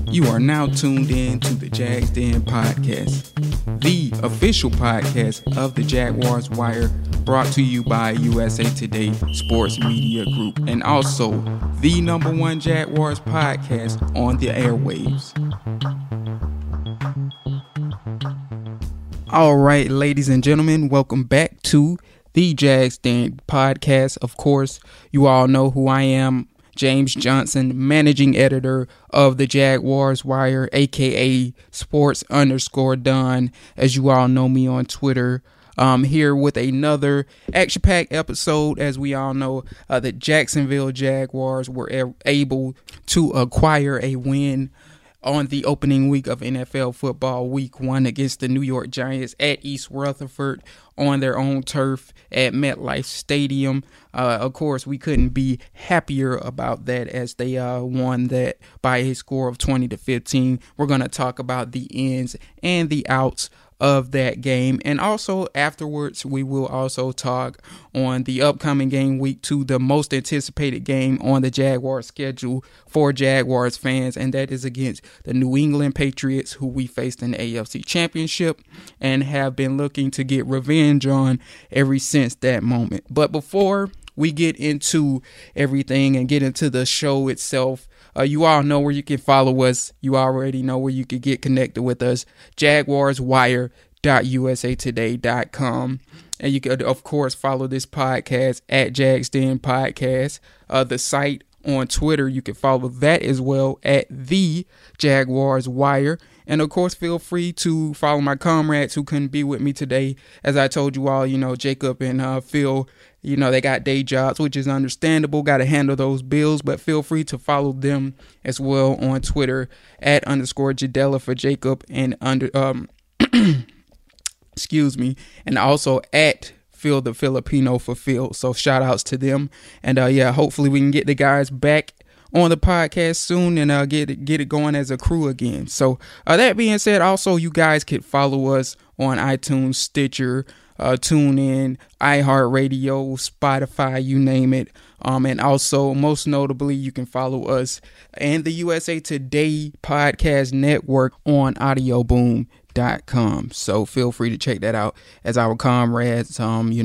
You are now tuned in to the Jags Den podcast, the official podcast of the Jaguars Wire, brought to you by USA Today Sports Media Group, and also the #1 Jaguars podcast on the airwaves. All right, ladies and gentlemen, welcome back to the Jags Den podcast. Of course, you all know who I am. James Johnson, managing editor of the Jaguars Wire, aka Sports_Don, as you all know me on Twitter. Here with another action-packed episode. As we all know, the Jacksonville Jaguars were able to acquire a win on the opening week of NFL football, week 1, against the New York Giants at East Rutherford on their own turf at MetLife Stadium. Of course, we couldn't be happier about that, as they won that by a score of 20-15. We're going to talk about the ins and the outs of that game, and also afterwards we will also talk on the upcoming game, week 2, the most anticipated game on the Jaguars schedule for Jaguars fans, and that is against the New England Patriots, who we faced in the AFC Championship and have been looking to get revenge on ever since that moment. But before we get into everything and get into the show itself, you all know where you can follow us. You already know where you can get connected with us. JaguarsWire.usatoday.com. And you could, of course, follow this podcast at Jags Den Podcast. The site on Twitter, you can follow that as well at the Jaguars Wire. And of course, feel free to follow my comrades who couldn't be with me today. As I told you all, Jacob and Phil, they got day jobs, which is understandable. Got to handle those bills, but feel free to follow them as well on Twitter at _Jadella for Jacob and excuse me, and also at Phil the Filipino for Phil. So shout outs to them. And hopefully we can get the guys back on the podcast soon and get it going as a crew again. So that being said, also you guys could follow us on iTunes, Stitcher, TuneIn, iHeartRadio, Spotify, you name it. And also, most notably, you can follow us and the USA Today Podcast Network on audioboom.com. So feel free to check that out as our comrades.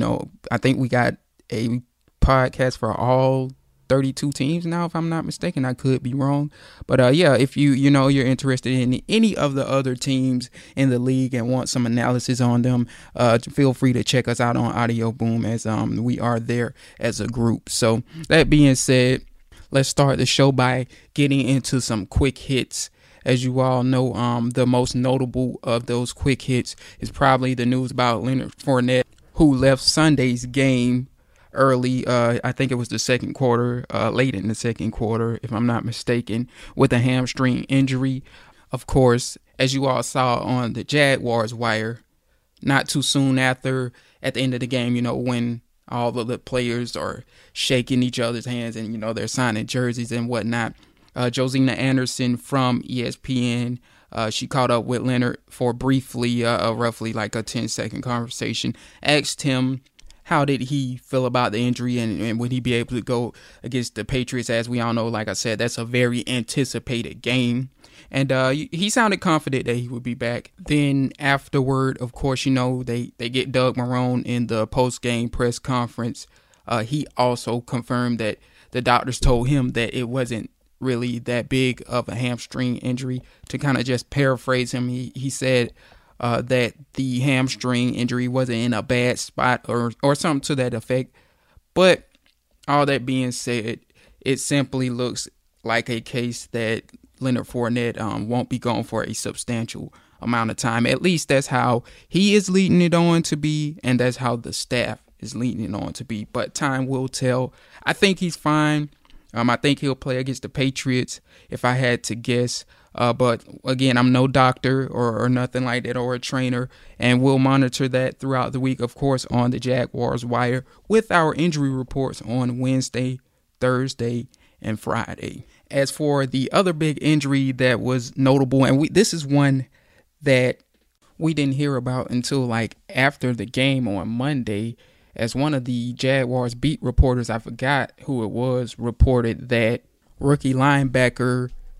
I think we got a podcast for all 32 teams now, if I'm not mistaken. I could be wrong, but if you're interested in any of the other teams in the league and want some analysis on them, feel free to check us out on Audio Boom, as we are there as a group. So that being said, let's start the show by getting into some quick hits. As you all know, the most notable of those quick hits is probably the news about Leonard Fournette, who left Sunday's game early. I think it was the second quarter, late in the second quarter, if I'm not mistaken, with a hamstring injury. Of course, as you all saw on the Jaguars Wire, not too soon after, at the end of the game, when all of the players are shaking each other's hands and, they're signing jerseys and whatnot, Josina Anderson from ESPN, she caught up with Leonard for briefly, roughly like a 10-second conversation, asked him how did he feel about the injury and would he be able to go against the Patriots? As we all know, like I said, that's a very anticipated game. And he sounded confident that he would be back. Then afterward, of course, they get Doug Marrone in the post-game press conference. He also confirmed that the doctors told him that it wasn't really that big of a hamstring injury. To kind of just paraphrase him, he said that the hamstring injury wasn't in a bad spot or something to that effect. But all that being said, it simply looks like a case that Leonard Fournette won't be gone for a substantial amount of time. At least that's how he is leading it on to be, and that's how the staff is leading it on to be. But time will tell. I think he's fine. I think he'll play against the Patriots if I had to guess. But again, I'm no doctor or nothing like that, or a trainer, and we'll monitor that throughout the week, of course, on the Jaguars Wire with our injury reports on Wednesday, Thursday, and Friday. As for the other big injury that was notable, and this is one that we didn't hear about until like after the game on Monday, as one of the Jaguars beat reporters, I forgot who it was, reported that rookie linebacker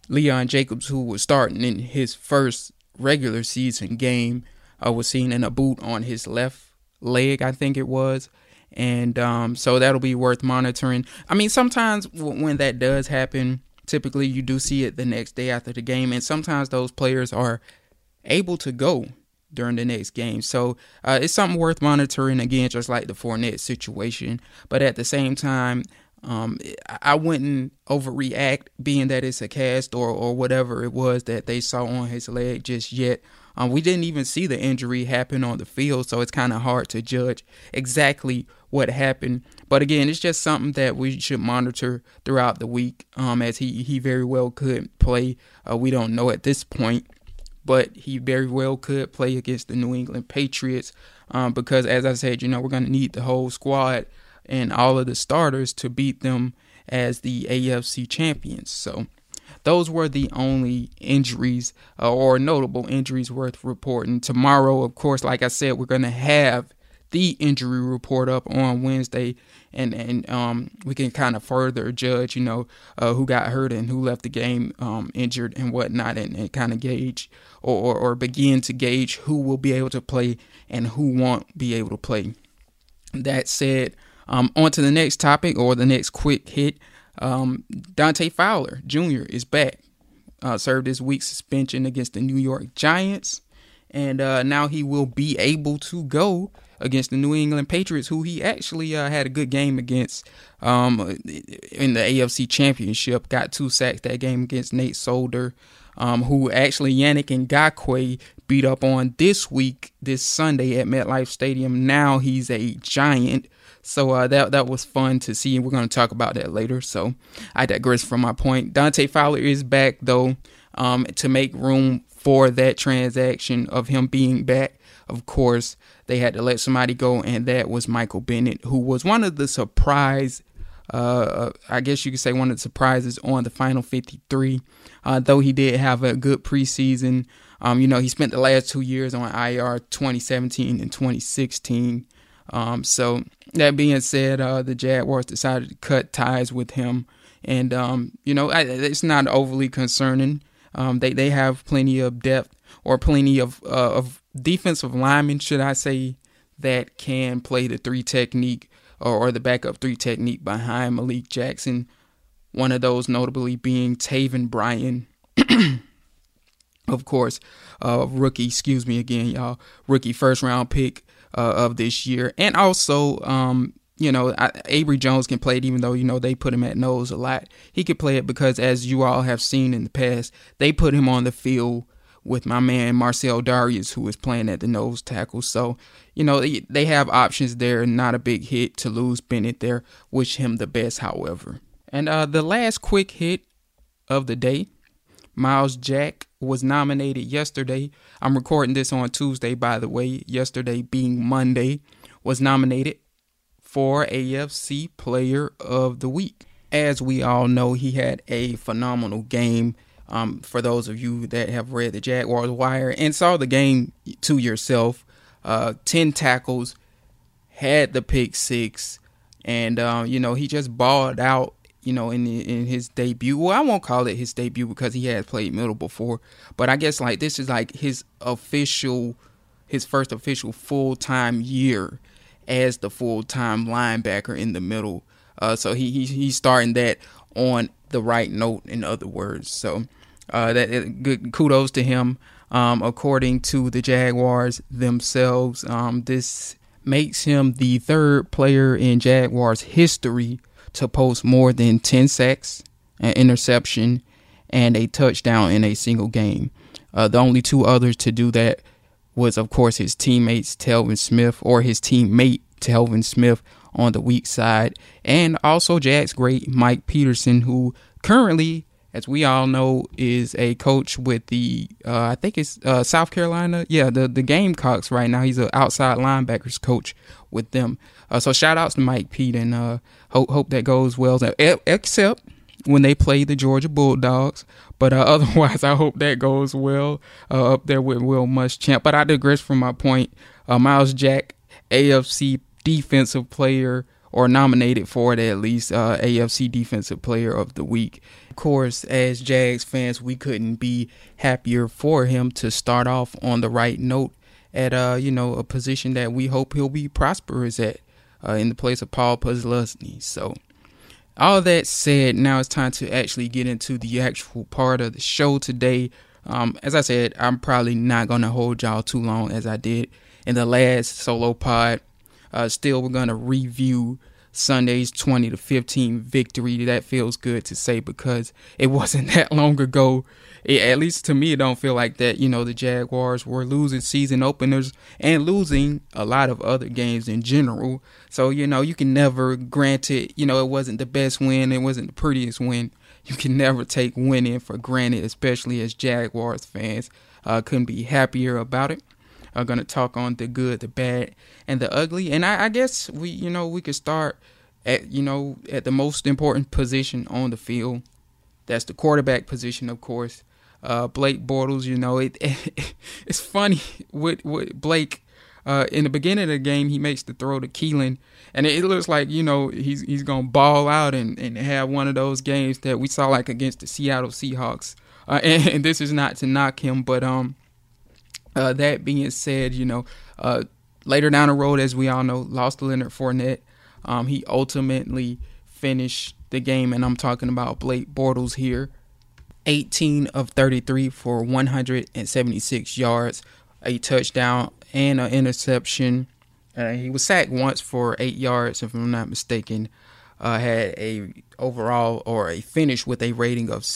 Leon Jacobs, who was starting in his first regular season game, was seen in a boot on his left leg, I think it was. And so that'll be worth monitoring. I mean, sometimes when that does happen, typically you do see it the next day after the game. And sometimes those players are able to go during the next game. So it's something worth monitoring, again, just like the Fournette situation. But at the same time, I wouldn't overreact, being that it's a cast or whatever it was that they saw on his leg just yet. We didn't even see the injury happen on the field, so it's kind of hard to judge exactly what happened. But again, it's just something that we should monitor throughout the week, as he very well could play. We don't know at this point, but he very well could play against the New England Patriots, because, as I said, we're going to need the whole squad and all of the starters to beat them as the AFC champions. So those were the only injuries or notable injuries worth reporting. Tomorrow, of course, like I said, we're going to have the injury report up on Wednesday, and we can kind of further judge, who got hurt and who left the game injured and whatnot, and kind of gauge or begin to gauge who will be able to play and who won't be able to play. That said, on to the next topic, or the next quick hit. Dante Fowler Jr. is back. Served his week's suspension against the New York Giants, and now he will be able to go against the New England Patriots, who he actually had a good game against in the AFC Championship. Got 2 sacks that game against Nate Solder, who actually Yannick Ngakoue beat up on this Sunday at MetLife Stadium. Now he's a Giant. So that was fun to see, and we're going to talk about that later. So I digress from my point. Dante Fowler is back, though, to make room for that transaction of him being back. Of course, they had to let somebody go, and that was Michael Bennett, who was one of the surprise, I guess you could say one of the surprises on the Final 53, though he did have a good preseason. He spent the last 2 years on IR, 2017 and 2016. So that being said, the Jaguars decided to cut ties with him, and it's not overly concerning. They have plenty of depth, or plenty of defensive linemen, should I say, that can play the 3 technique or the backup 3 technique behind Malik Jackson. One of those notably being Taven Bryan, of course, rookie first round pick of this year. And also, Avery Jones can play it, even though, they put him at nose a lot. He could play it because, as you all have seen in the past, they put him on the field with my man Marcel Darius, who is playing at the nose tackle. So, they have options there. Not a big hit to lose Bennett there. Wish him the best, however. And the last quick hit of the day, Myles Jack was nominated yesterday. I'm recording this on Tuesday, by the way. Yesterday being Monday, was nominated for AFC Player of the Week. As we all know, he had a phenomenal game. For those of you that have read the Jaguars Wire and saw the game to yourself, 10 tackles, had the pick 6, and he just balled out. In his debut. Well, I won't call it his debut because he has played middle before, but I guess this is his first official full-time year as the full-time linebacker in the middle. So he's starting that on the right note, in other words. So good kudos to him. According to the Jaguars themselves, this makes him the 3rd player in Jaguars history to post more than 10 sacks, an interception, and a touchdown in a single game. The only 2 others to do that was, of course, his teammate Telvin Smith on the weak side, and also Jags great Mike Peterson, who currently, as we all know, is a coach with the I think it's South Carolina. Yeah, the Gamecocks right now. He's an outside linebackers coach with them. So shout outs to Mike Pete, and hope that goes well, except when they play the Georgia Bulldogs. But otherwise, I hope that goes well up there with Will Muschamp. But I digress from my point. Myles Jack, AFC Defensive Player or nominated for it at least, AFC Defensive Player of the Week. Of course, as Jags fans, we couldn't be happier for him to start off on the right note at a position that we hope he'll be prosperous at, in the place of Paul Posluszny. So all that said, now it's time to actually get into the actual part of the show today. As I said, I'm probably not going to hold y'all too long as I did in the last solo pod. Still, we're going to review Sunday's 20-15 victory. That feels good to say because it wasn't that long ago. At least to me, it don't feel like that. The Jaguars were losing season openers and losing a lot of other games in general. So, you can never, granted, it wasn't the best win. It wasn't the prettiest win. You can never take winning for granted, especially as Jaguars fans. Couldn't be happier about it. I'm going to talk on the good, the bad, and the ugly. And I guess we could start at the most important position on the field. That's the quarterback position, of course. Blake Bortles, it's funny with Blake. In the beginning of the game, he makes the throw to Keelan, and it looks like he's gonna ball out and have one of those games that we saw like against the Seattle Seahawks. And this is not to knock him, but that being said, later down the road, as we all know, lost to Leonard Fournette. He ultimately finished the game, and I'm talking about Blake Bortles here. 18 of 33 for 176 yards, a touchdown, and an interception. He was sacked once for 8 yards, if I'm not mistaken. Had a overall or a finish with a rating of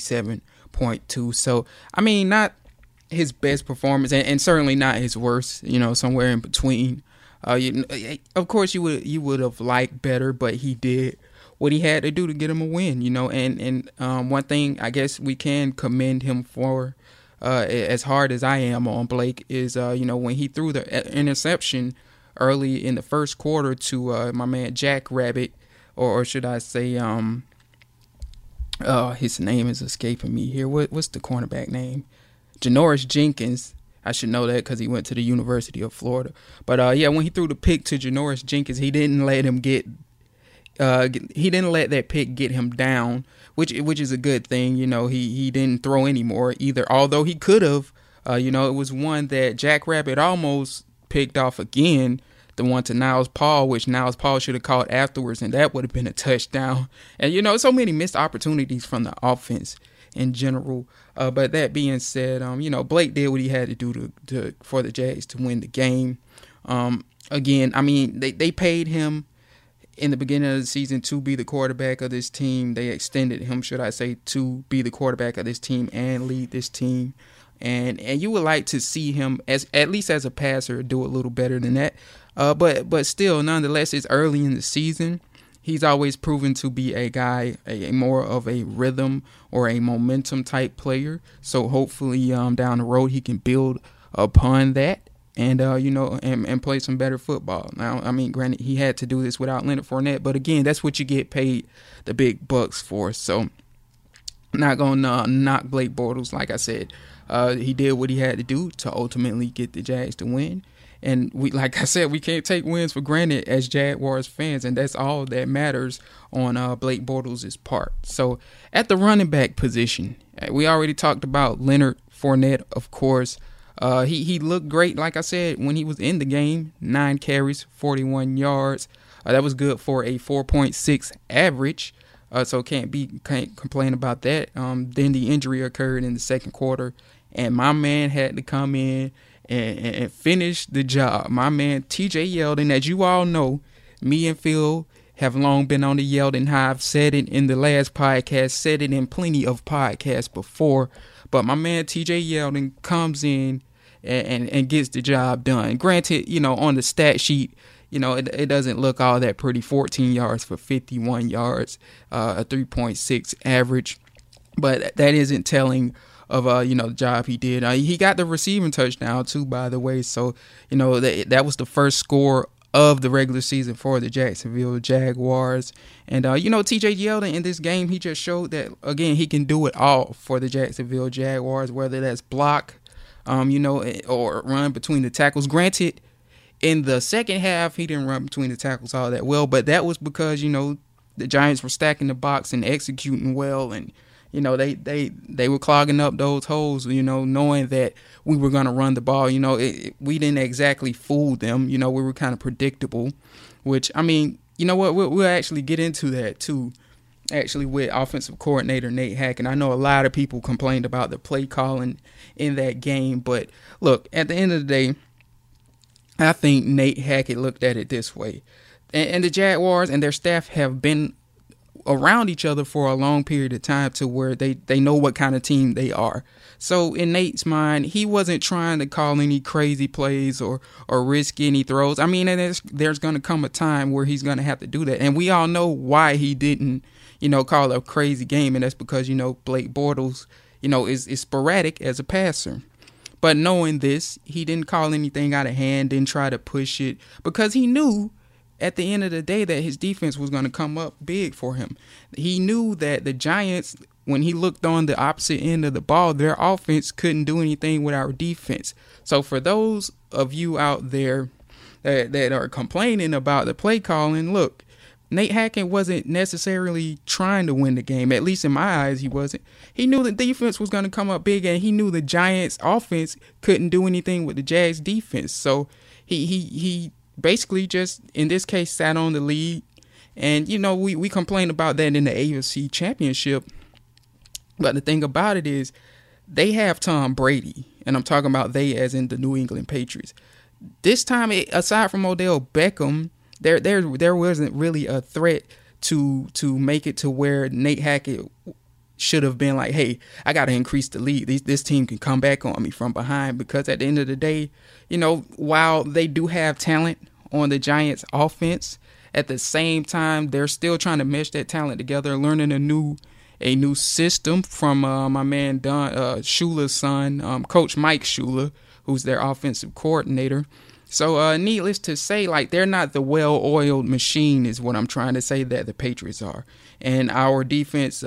67.2. So, not his best performance, and certainly not his worst. Somewhere in between. Of course, you would have liked better, but he did what he had to do to get him a win. And one thing I guess we can commend him for, as hard as I am on Blake, is when he threw the interception early in the first quarter to my man Jack Rabbit, or should I say, his name is escaping me here. What's the cornerback name? Janoris Jenkins. I should know that because he went to the University of Florida. But when he threw the pick to Janoris Jenkins, he didn't let him let that pick get him down, which is a good thing. He didn't throw anymore either, although he could have. It was one that Jack Rabbit almost picked off again, the one to Niles Paul, which Niles Paul should have caught afterwards, and that would have been a touchdown. And, so many missed opportunities from the offense in general. But that being said, Blake did what he had to do for the Jags to win the game. Again, they paid him in the beginning of the season to be the quarterback of this team. They extended him, should I say, to be the quarterback of this team and lead this team. And you would like to see him, at least as a passer, do a little better than that. But still, nonetheless, it's early in the season. He's always proven to be a guy, a more of a rhythm or a momentum type player. So hopefully down the road he can build upon that. And, and play some better football. Now, granted, he had to do this without Leonard Fournette, but again, that's what you get paid the big bucks for. So, I'm not going to knock Blake Bortles. Like I said, he did what he had to do to ultimately get the Jags to win. And like I said, we can't take wins for granted as Jaguars fans, and that's all that matters on Blake Bortles' part. So, at the running back position, we already talked about Leonard Fournette, of course. He looked great, like I said, when he was in the game. 9 carries, 41 yards. That was good for a 4.6 average. So can't complain about that. Then the injury occurred in the second quarter, and my man had to come in and finish the job. My man TJ Yeldon, as you all know, me and Phil have long been on the Yeldon high. I've said it in the last podcast, said it in plenty of podcasts before. But my man TJ Yeldon comes in and gets the job done. Granted, on the stat sheet, it doesn't look all that pretty. 14 yards for 51 yards, a 3.6 average. But that isn't telling of, the job he did. He got the receiving touchdown, too, by the way. So, that was the first score of the regular season for the Jacksonville Jaguars. And, TJ Yeldon in this game, he just showed that, again, he can do it all for the Jacksonville Jaguars, whether that's block, or run between the tackles. Granted, In the second half, he didn't run between the tackles all that well, but that was because, the Giants were stacking the box and executing well, and they were clogging up those holes, knowing that we were going to run the ball. We didn't exactly fool them. We were kind of predictable, which, I mean, you know what, we'll actually get into that too, actually, with offensive coordinator Nate Hackett. I know a lot of people complained about the play calling in that game, but look, at the end of the day, I think Nate Hackett looked at it this way. And the Jaguars and their staff have been around each other for a long period of time to where they know what kind of team they are. So in Nate's mind, he wasn't trying to call any crazy plays or risk any throws. I mean, there's going to come a time where he's going to have to do that. And we all know why he didn't, call a crazy game. And that's because, Blake Bortles, is sporadic as a passer. But knowing this, he didn't call anything out of hand, didn't try to push it, because he knew at the end of the day that his defense was going to come up big for him. He knew that the Giants, when he looked on the opposite end of the ball, their offense couldn't do anything with our defense. So for those of you out there that are complaining about the play calling, look, Nate Hackett wasn't necessarily trying to win the game. At least in my eyes, he wasn't. He knew the defense was going to come up big, and he knew the Giants offense couldn't do anything with the Jags defense. So he basically just, in this case, sat on the lead. And, we complained about that in the AFC Championship. But the thing about it is, they have Tom Brady. And I'm talking about they as in the New England Patriots. This time, aside from Odell Beckham, there wasn't really a threat to make it to where Nate Hackett should have been like, hey, I got to increase the lead. This team can come back on me from behind. Because at the end of the day, while they do have talent on the Giants offense, at the same time, they're still trying to mesh that talent together, learning a new system from my man Don Shula's son, Coach Mike Shula, who's their offensive coordinator. So needless to say, they're not the well-oiled machine is what I'm trying to say that the Patriots are. And our defense,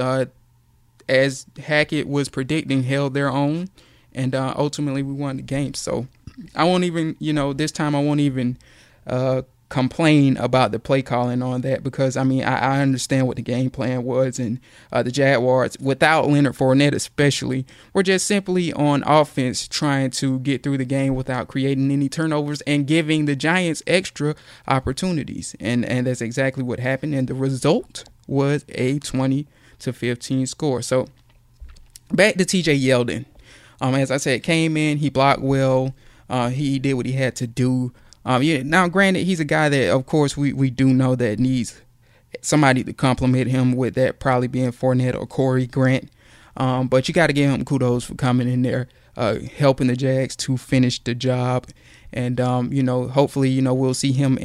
as Hackett was predicting, held their own. And ultimately, we won the game. So I won't even, this time I won't even complain about the play calling on that, because, I mean, I understand what the game plan was. And the Jaguars, without Leonard Fournette especially, were just simply on offense trying to get through the game without creating any turnovers and giving the Giants extra opportunities. And that's exactly what happened. And the result was a 20-15 score. So back to TJ Yeldon. As I said, came in, he blocked well. He did what he had to do. Now, granted, he's a guy that, of course, we do know that needs somebody to compliment him, with that probably being Fournette or Corey Grant. But you got to give him kudos for coming in there, helping the Jags to finish the job. And, hopefully, we'll see him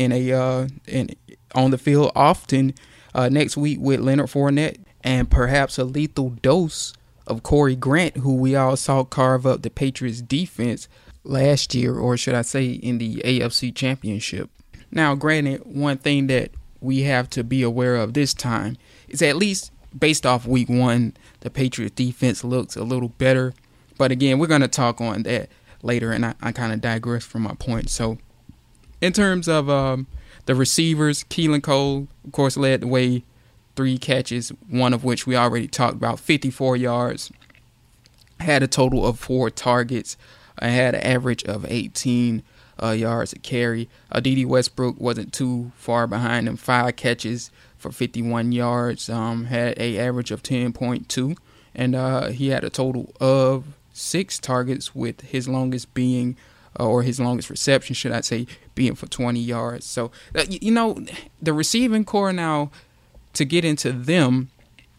on the field often next week with Leonard Fournette, and perhaps a lethal dose of Corey Grant, who we all saw carve up the Patriots defense last year, or should I say in the AFC Championship. Now, granted, one thing that we have to be aware of this time is, at least based off week one, the Patriots defense looks a little better. But again, we're going to talk on that later, and I kind of digress from my point. So in terms of the receivers, Keelan Cole, of course, led the way, 3 catches, one of which we already talked about, 54 yards, had a total of 4 targets. I had an average of 18 yards a carry. Dede Westbrook wasn't too far behind him. 5 catches for 51 yards. Had an average of 10.2. And he had a total of 6 targets, with his longest being, or his longest reception, should I say, being for 20 yards. So, the receiving core now, to get into them,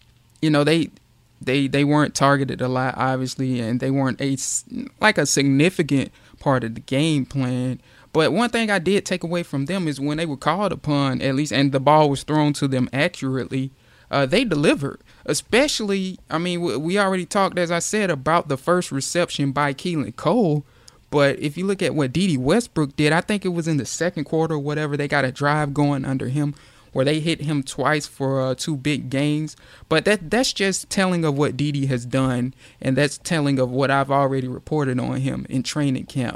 they weren't targeted a lot, obviously, and they weren't a significant part of the game plan. But one thing I did take away from them is when they were called upon, at least, and the ball was thrown to them accurately, they delivered. Especially, I mean, we already talked, as I said, about the first reception by Keelan Cole. But if you look at what Dede Westbrook did, I think it was in the second quarter or whatever, they got a drive going under him where they hit him twice for 2 big gains. But that's just telling of what Dede has done, and that's telling of what I've already reported on him in training camp.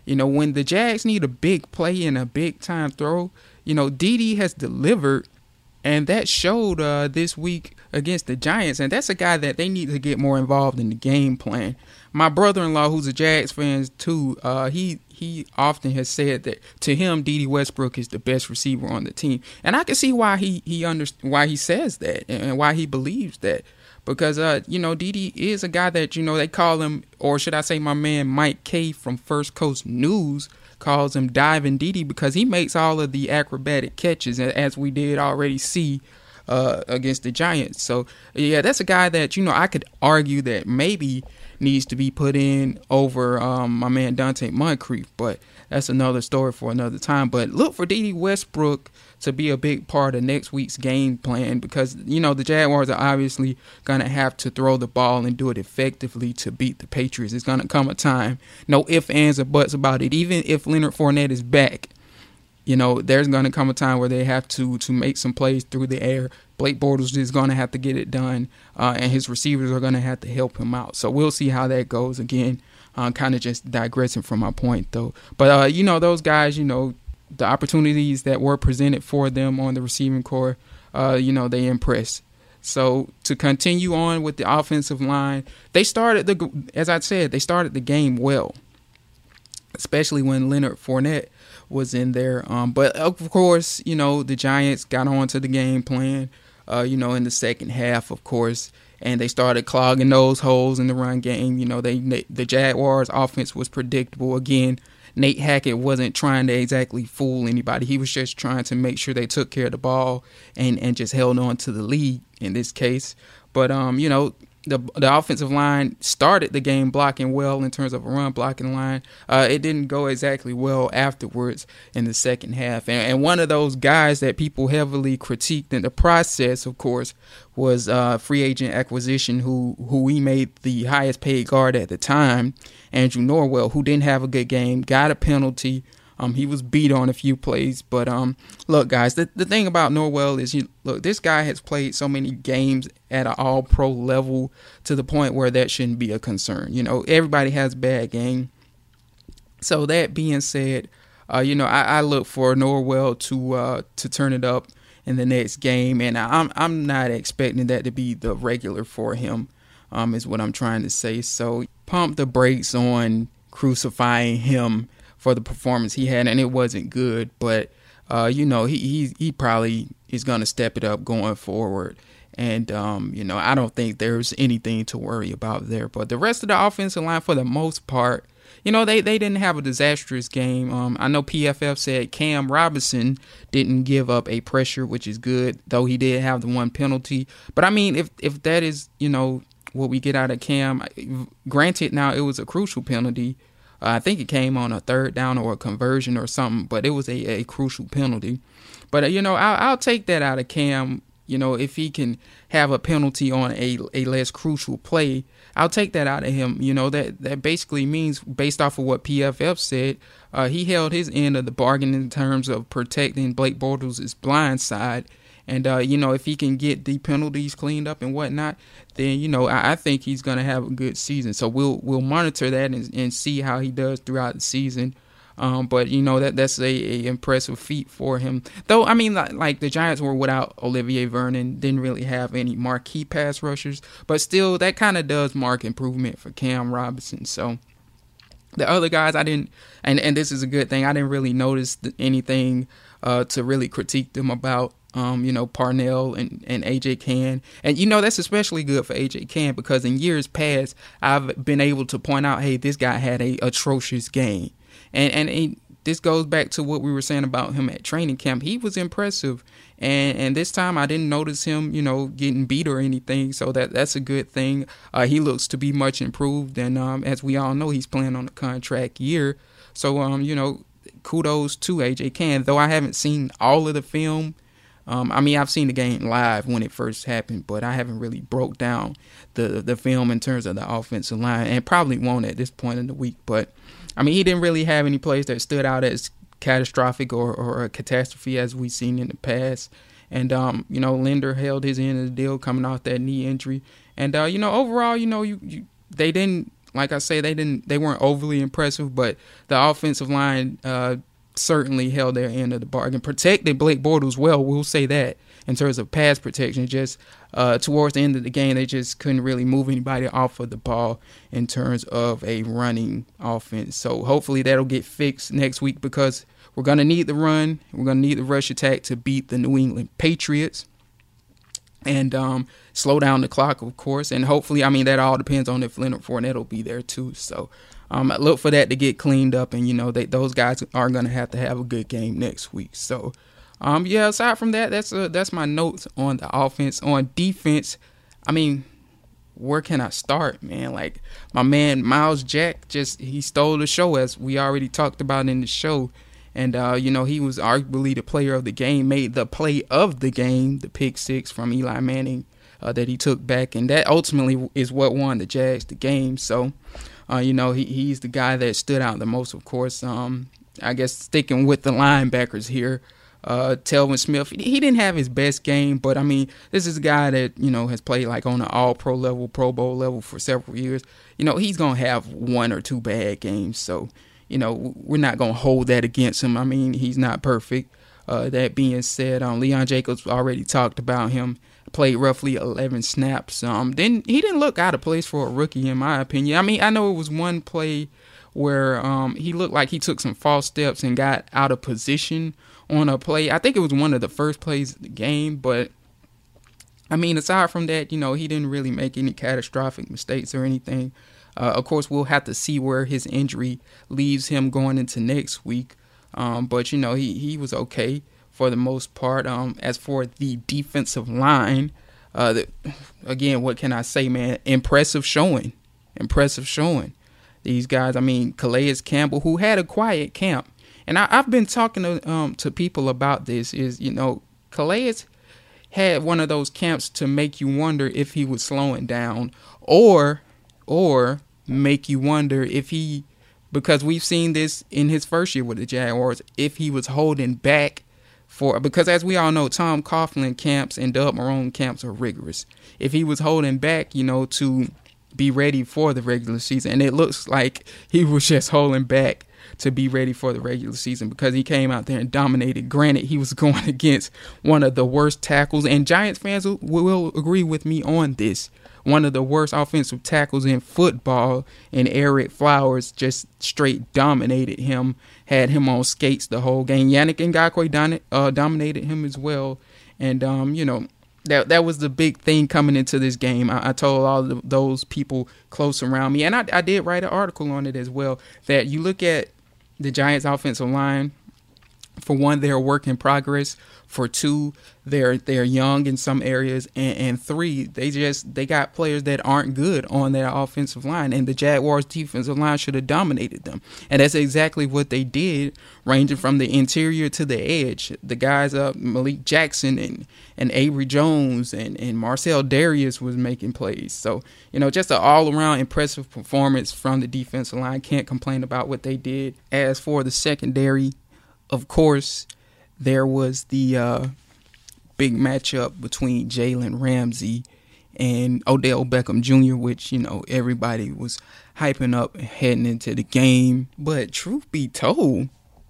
When the Jags need a big play and a big time throw, Dede has delivered, and that showed this week against the Giants. And that's a guy that they need to get more involved in the game plan. My brother-in-law, who's a Jags fan too, he often has said that to him, Dede Westbrook is the best receiver on the team, and I can see why why he says that and why he believes that. Because, Dede is a guy that, they call him, or should I say my man Mike K from First Coast News calls him Diving Dede, because he makes all of the acrobatic catches, as we did already see against the Giants. So, yeah, that's a guy that, I could argue that maybe needs to be put in over my man Dante Moncrief, but that's another story for another time. But look for Dede Westbrook to be a big part of next week's game plan, because the Jaguars are obviously going to have to throw the ball and do it effectively to beat the Patriots. It's going to come a time, no ifs, ands, or buts about it. Even if Leonard Fournette is back, there's going to come a time where they have to make some plays through the air. Blake Bortles is going to have to get it done, and his receivers are going to have to help him out. So we'll see how that goes. Again, kind of just digressing from my point, though. But, those guys, the opportunities that were presented for them on the receiving core, they impressed. So to continue on with the offensive line, they started the game well, especially when Leonard Fournette was in there. But of course, the Giants got onto the game plan, in the second half, of course, and they started clogging those holes in the run game. The Jaguars' offense was predictable. Again, Nate Hackett wasn't trying to exactly fool anybody. He was just trying to make sure they took care of the ball and just held on to the lead in this case. But, the offensive line started the game blocking well in terms of a run blocking line. It didn't go exactly well afterwards in the second half. And one of those guys that people heavily critiqued in the process, of course, was free agent acquisition, who we made the highest paid guard at the time, Andrew Norwell, who didn't have a good game, got a penalty. He was beat on a few plays. But look, guys, the thing about Norwell is, this guy has played so many games at an all-pro level to the point where that shouldn't be a concern. Everybody has a bad game. So that being said, I look for Norwell to turn it up in the next game, and I'm not expecting that to be the regular for him, is what I'm trying to say. So pump the brakes on crucifying him for the performance he had, and it wasn't good, but he probably is going to step it up going forward. And I don't think there's anything to worry about there. But the rest of the offensive line, for the most part, they didn't have a disastrous game. I know PFF said Cam Robinson didn't give up a pressure, which is good, though he did have the one penalty. But I mean, if that is what we get out of Cam, granted, now it was a crucial penalty. I think it came on a third down or a conversion or something, but it was a crucial penalty. But, I'll take that out of Cam. If he can have a penalty on a less crucial play, I'll take that out of him. That basically means, based off of what PFF said, he held his end of the bargain in terms of protecting Blake Bortles' blind side. And, if he can get the penalties cleaned up and whatnot, then, I think he's going to have a good season. So we'll monitor that and see how he does throughout the season. But, that's a impressive feat for him. Though, I mean, like the Giants were without Olivier Vernon, didn't really have any marquee pass rushers. But still, that kind of does mark improvement for Cam Robinson. So the other guys, I didn't, and this is a good thing, I didn't really notice anything to really critique them about. Parnell and AJ Cann. And, that's especially good for AJ Cann, because in years past, I've been able to point out, hey, this guy had a atrocious game. And this goes back to what we were saying about him at training camp. He was impressive. And this time I didn't notice him, getting beat or anything. So that's a good thing. He looks to be much improved. And as we all know, he's playing on a contract year. So, kudos to AJ Cann. Though I haven't seen all of the film. I've seen the game live when it first happened, but I haven't really broke down the film in terms of the offensive line, and probably won't at this point in the week. But, he didn't really have any plays that stood out as catastrophic or a catastrophe as we've seen in the past. And, Linder held his end of the deal coming off that knee injury. And, overall, they didn't like I say, they weren't overly impressive, but the offensive line certainly held their end of the bargain. Protected Blake Bortles well, we'll say that, in terms of pass protection. Just towards the end of the game, they just couldn't really move anybody off of the ball in terms of a running offense. So hopefully that'll get fixed next week, because we're going to need the run. We're going to need the rush attack to beat the New England Patriots and slow down the clock, of course. And hopefully, I mean, that all depends on if Leonard Fournette will be there too. So I look for that to get cleaned up, and those guys are going to have a good game next week. So aside from that, that's my notes on the offense. On defense, I mean, where can I start, man? Like, my man Myles Jack, he stole the show, as we already talked about in the show. And, he was arguably the player of the game, made the play of the game, the pick six from Eli Manning that he took back. And that ultimately is what won the Jags the game. So, he's the guy that stood out the most, of course. I guess sticking with the linebackers here, Telvin Smith, he didn't have his best game, but I mean, this is a guy that, has played like on an all-pro level, Pro Bowl level for several years. He's going to have one or two bad games. So, we're not going to hold that against him. I mean, he's not perfect. That being said, Leon Jacobs already talked about him, played roughly 11 snaps. Then he didn't look out of place for a rookie, in my opinion. I mean, I know it was one play where he looked like he took some false steps and got out of position on a play. I think it was one of the first plays of the game, but I mean, aside from that, he didn't really make any catastrophic mistakes or anything. Of course, we'll have to see where his injury leaves him going into next week. But he was okay for the most part. As for the defensive line, again, what can I say, man? Impressive showing. These guys, I mean, Calais Campbell, who had a quiet camp. And I've been talking to people about this, is, Calais had one of those camps to make you wonder if he was slowing down, or make you wonder if because we've seen this in his first year with the Jaguars, if he was holding back because as we all know, Tom Coughlin camps and Doug Marrone camps are rigorous. If he was holding back, to be ready for the regular season, and it looks like he was just holding back to be ready for the regular season, because he came out there and dominated. Granted, he was going against one of the worst tackles, and Giants fans will agree with me on this. One of the worst offensive tackles in football, and Eric Flowers just straight dominated him, had him on skates the whole game. Yannick Ngakoue dominated him as well. And, that was the big thing coming into this game. I told all of those people close around me, and I did write an article on it as well, that you look at the Giants offensive line. For one, they're a work in progress. For two, they're young in some areas, and three, they got players that aren't good on their offensive line, and the Jaguars defensive line should have dominated them, and that's exactly what they did, ranging from the interior to the edge. The guys Malik Jackson and Avery Jones and Marcel Darius was making plays. So just an all around impressive performance from the defensive line. Can't complain about what they did. As for the secondary, of course, there was the big matchup between Jalen Ramsey and Odell Beckham Jr., which, everybody was hyping up heading into the game. But truth be told,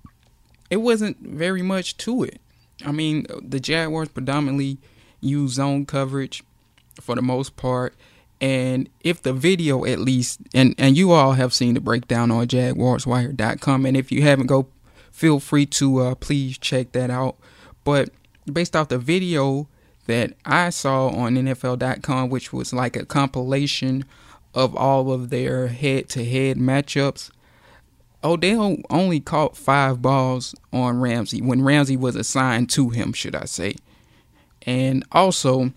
it wasn't very much to it. I mean, the Jaguars predominantly use zone coverage for the most part. And if the video, at least, and you all have seen the breakdown on JaguarsWire.com, and if you haven't, feel free to please check that out. But based off the video that I saw on NFL.com, which was like a compilation of all of their head-to-head matchups, Odell only caught 5 balls on Ramsey, when Ramsey was assigned to him, should I say. And also,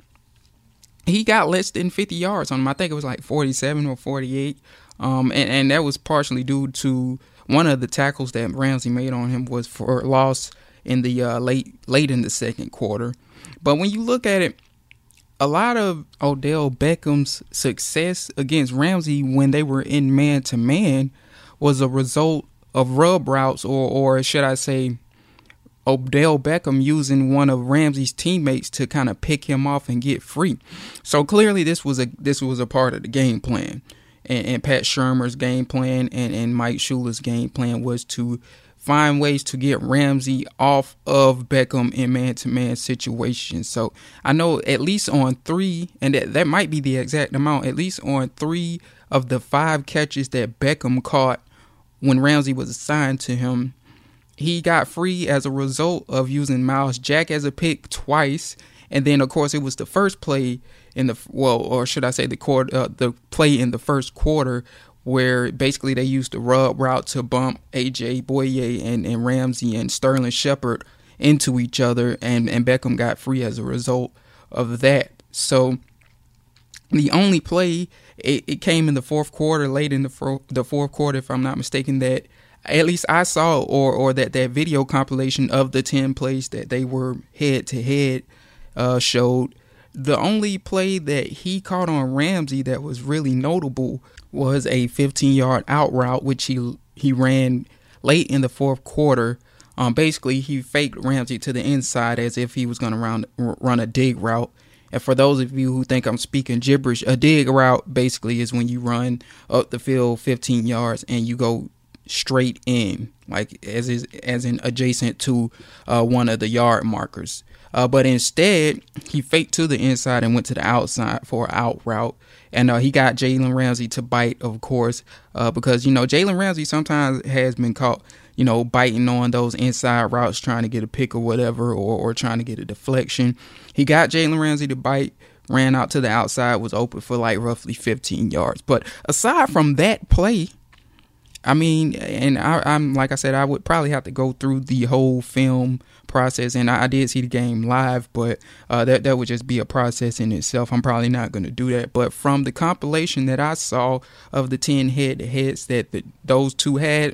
he got less than 50 yards on him. I think it was like 47 or 48. And that was partially due to one of the tackles that Ramsey made on him was for loss in the late in the second quarter. But when you look at it, a lot of Odell Beckham's success against Ramsey when they were in man-to-man was a result of rub routes, or should I say, Odell Beckham using one of Ramsey's teammates to kind of pick him off and get free. So clearly this was a part of the game plan. and Pat Shermer's game plan and Mike Shula's game plan was to find ways to get Ramsey off of Beckham in man-to-man situations. So I know at least on 3, and that might be the exact amount, at least on 3 of the 5 catches that Beckham caught when Ramsey was assigned to him, he got free as a result of using Miles Jack as a pick twice. And then, of course, it was the first play in the the play in the first quarter where basically they used the rub route to bump AJ Boye and Ramsey and Sterling Shepard into each other, and Beckham got free as a result of that. So the only play, it came in the fourth quarter, late in the fourth quarter, if I'm not mistaken, that at least I saw, or that video compilation of the 10 plays that they were head-to-head showed. The only play that he caught on Ramsey that was really notable was a 15-yard out route, which he ran late in the fourth quarter. Basically, he faked Ramsey to the inside as if he was going to run a dig route. And for those of you who think I'm speaking gibberish, a dig route basically is when you run up the field 15 yards and you go straight in, like as in adjacent to one of the yard markers. But instead, he faked to the inside and went to the outside for an out route. And he got Jalen Ramsey to bite, of course, because, Jalen Ramsey sometimes has been caught, biting on those inside routes, trying to get a pick or whatever, or trying to get a deflection. He got Jalen Ramsey to bite, ran out to the outside, was open for like roughly 15 yards. But aside from that play, I mean, and I'm like I said, I would probably have to go through the whole film process, and I did see the game live, but that would just be a process in itself. I'm probably not going to do that. But from the compilation that I saw of the 10 head-to-heads that those two had,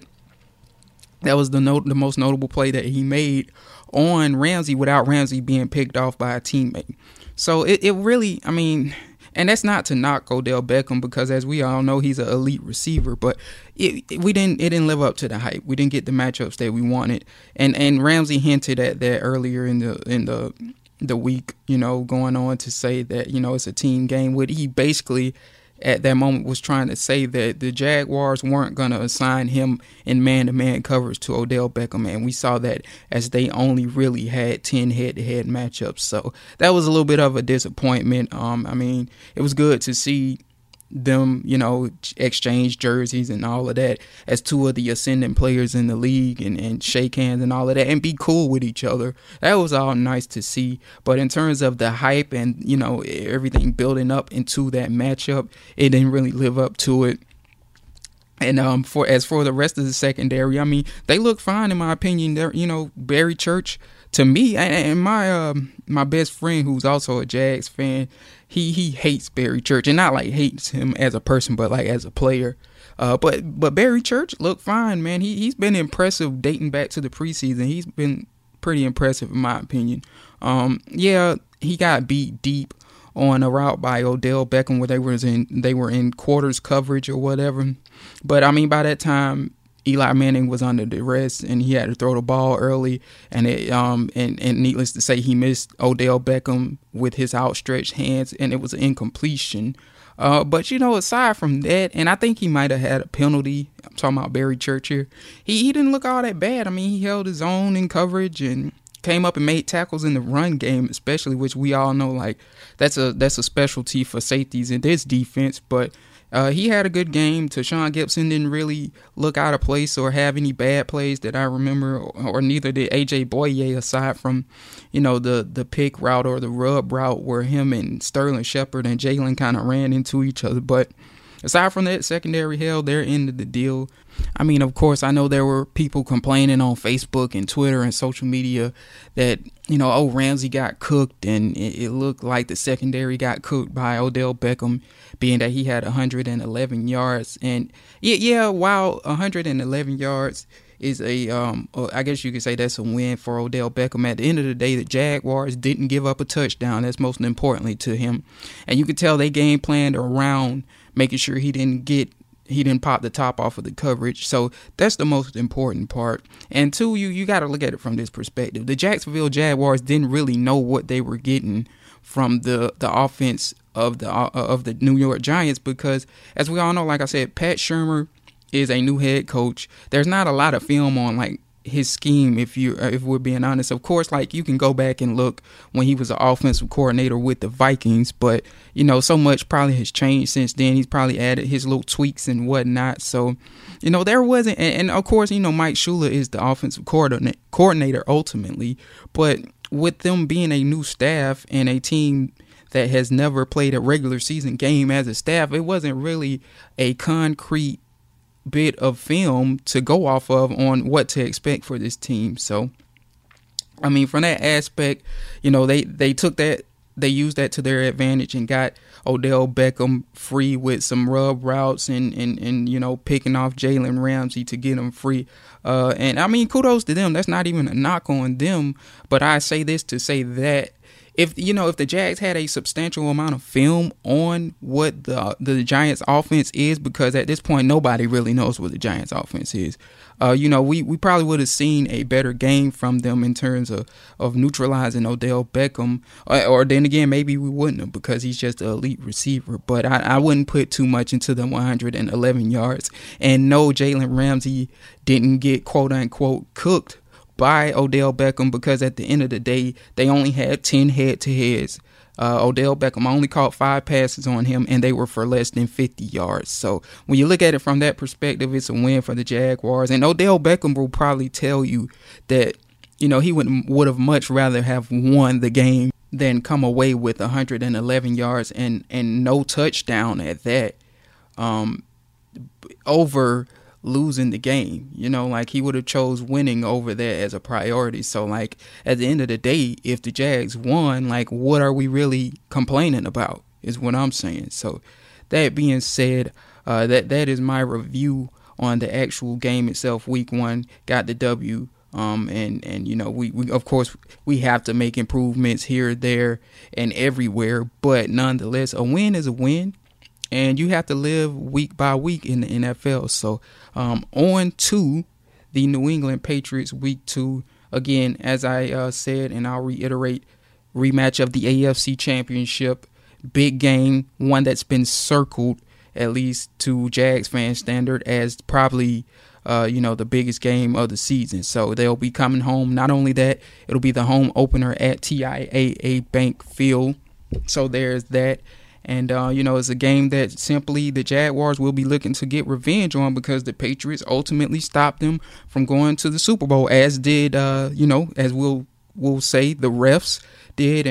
that was the most notable play that he made on Ramsey without Ramsey being picked off by a teammate. So it really, I mean, and that's not to knock Odell Beckham, because as we all know, he's an elite receiver, but it didn't live up to the hype. We didn't get the matchups that we wanted. And Ramsey hinted at that earlier in the week, going on to say that, it's a team game. What he basically at that moment was trying to say that the Jaguars weren't going to assign him in man-to-man coverage to Odell Beckham, and we saw that as they only really had 10 head-to-head matchups. So that was a little bit of a disappointment. I mean, it was good to see them, exchange jerseys and all of that as two of the ascending players in the league, and shake hands and all of that and be cool with each other. That was all nice to see. But in terms of the hype and, everything building up into that matchup, it didn't really live up to it. And for the rest of the secondary, I mean, they look fine in my opinion. They're, Barry Church, to me, and my best friend who's also a Jags fan, he hates Barry Church, and not like hates him as a person, but like as a player. But Barry Church looked fine, man. He's been impressive dating back to the preseason. He's been pretty impressive in my opinion. Yeah, he got beat deep on a route by Odell Beckham where they were in quarters coverage or whatever. But I mean, by that time, Eli Manning was under duress and he had to throw the ball early, and and needless to say, he missed Odell Beckham with his outstretched hands, and it was an incompletion. But aside from that, and I think he might have had a penalty. I'm talking about Barry Church here. He didn't look all that bad. I mean, he held his own in coverage and came up and made tackles in the run game, especially, which we all know like that's a specialty for safeties in this defense. But he had a good game. Tashaun Gibson didn't really look out of place or have any bad plays that I remember, or neither did AJ Boye, aside from, the pick route or the rub route where him and Sterling Shepard and Jalen kind of ran into each other. But aside from that, secondary held their end of the deal. I mean, of course, I know there were people complaining on Facebook and Twitter and social media that, Ramsey got cooked, and it looked like the secondary got cooked by Odell Beckham, being that he had 111 yards. And yeah, while 111 yards is I guess you could say that's a win for Odell Beckham. At the end of the day, the Jaguars didn't give up a touchdown. That's most importantly to him. And you could tell they game planned around making sure he didn't pop the top off of the coverage. So that's the most important part. And two, you got to look at it from this perspective. The Jacksonville Jaguars didn't really know what they were getting from the offense of the New York Giants, because as we all know, like I said, Pat Shurmur is a new head coach. There's not a lot of film on like his scheme, if we're being honest. Of course, like you can go back and look when he was an offensive coordinator with the Vikings, but so much probably has changed since then. He's probably added his little tweaks and whatnot. So there wasn't, and of course Mike Shula is the offensive coordinator ultimately, but with them being a new staff and a team that has never played a regular season game as a staff, it wasn't really a concrete bit of film to go off of on what to expect for this team. So, I mean, from that aspect, they took that, they used that to their advantage and got Odell Beckham free with some rub routes and picking off Jalen Ramsey to get him free. And I mean, kudos to them. That's not even a knock on them. But I say this to say that if the Jags had a substantial amount of film on what the Giants offense is, because at this point nobody really knows what the Giants offense is, we probably would have seen a better game from them in terms of neutralizing Odell Beckham, or then again maybe we wouldn't have, because he's just an elite receiver. But I wouldn't put too much into the 111 yards. And no, Jalen Ramsey didn't get quote unquote cooked by Odell Beckham, because at the end of the day, they only had 10 head-to-heads. Odell Beckham only caught 5 passes on him, and they were for less than 50 yards. So when you look at it from that perspective, it's a win for the Jaguars. And Odell Beckham will probably tell you that, he would have much rather have won the game than come away with 111 yards and no touchdown at that, over losing the game. Like he would have chose winning over that as a priority. So like at the end of the day, if the Jags won, like what are we really complaining about is what I'm saying. So that being said, that is my review on the actual game itself. Week 1 got the W. And we of course we have to make improvements here, there, and everywhere, but nonetheless, a win is a win. And you have to live week by week in the NFL. So on to the New England Patriots week 2. Again, as I said, and I'll reiterate, rematch of the AFC Championship. Big game, one that's been circled, at least to Jags fan standard, as probably the biggest game of the season. So they'll be coming home. Not only that, it'll be the home opener at TIAA Bank Field. So there's that. And, it's a game that simply the Jaguars will be looking to get revenge on, because the Patriots ultimately stopped them from going to the Super Bowl, as did, as we'll say, the refs did,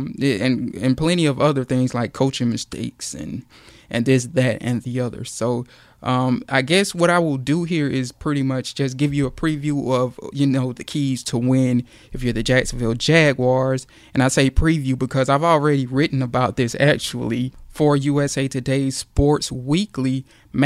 and plenty of other things like coaching mistakes and this, that, and the other. So I guess what I will do here is pretty much just give you a preview of, the keys to win if you're the Jacksonville Jaguars. And I say preview because I've already written about this actually for USA Today's Sports Weekly